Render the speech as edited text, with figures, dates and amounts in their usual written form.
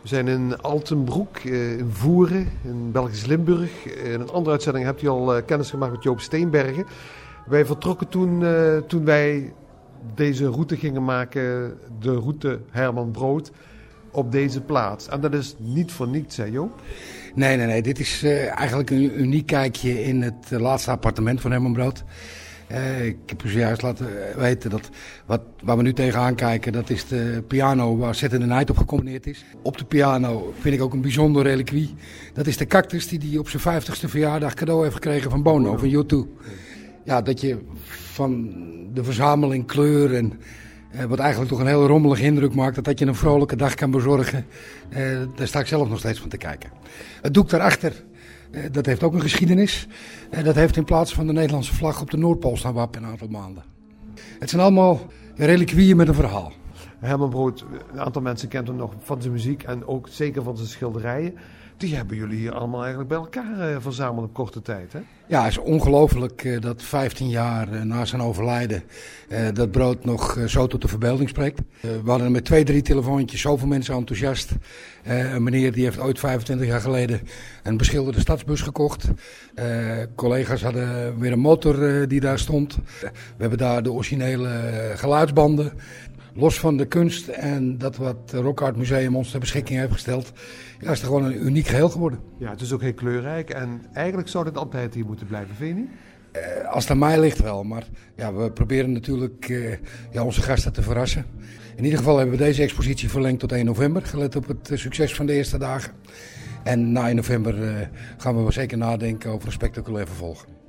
We zijn in Altenbroek, in Voeren, in Belgisch Limburg. In een andere uitzending hebt u al kennis gemaakt met Joop Steenbergen. Wij vertrokken toen wij deze route gingen maken, de route Herman Brood, op deze plaats. En dat is niet voor niets, hè Joop? Nee. Dit is eigenlijk een uniek kijkje in het laatste appartement van Herman Brood. Ik heb u zojuist laten weten dat waar we nu tegenaan kijken, dat is de piano waar Saturday Night op gecomponeerd is. Op de piano vind ik ook een bijzonder reliquie. Dat is de cactus die hij op zijn 50ste verjaardag cadeau heeft gekregen van Bono, van U2. Ja, dat je van de verzameling kleur en wat eigenlijk toch een heel rommelige indruk maakt, dat je een vrolijke dag kan bezorgen, daar sta ik zelf nog steeds van te kijken. Het doek daarachter, dat heeft ook een geschiedenis. Dat heeft in plaats van de Nederlandse vlag op de Noordpool staan wappen een aantal maanden. Het zijn allemaal reliquieën met een verhaal. Herman Brood, een aantal mensen kent hem nog van zijn muziek en ook zeker van zijn schilderijen. Die hebben jullie hier allemaal eigenlijk bij elkaar verzameld op korte tijd, hè? Ja, het is ongelooflijk dat 15 jaar na zijn overlijden dat Brood nog zo tot de verbeelding spreekt. We hadden met 2-3 telefoontjes zoveel mensen enthousiast. Een meneer die heeft ooit 25 jaar geleden een beschilderde stadsbus gekocht. Collega's hadden weer een motor die daar stond. We hebben daar de originele geluidsbanden. Los van de kunst en dat wat Rock Art Museum ons ter beschikking heeft gesteld, ja, is het gewoon een uniek geheel geworden. Ja, het is ook heel kleurrijk en eigenlijk zou dit altijd hier moeten blijven, vind je niet? Als het aan mij ligt wel, maar ja, we proberen natuurlijk onze gasten te verrassen. In ieder geval hebben we deze expositie verlengd tot 1 november, gelet op het succes van de eerste dagen. En na 1 november gaan we wel zeker nadenken over een spectaculair vervolg.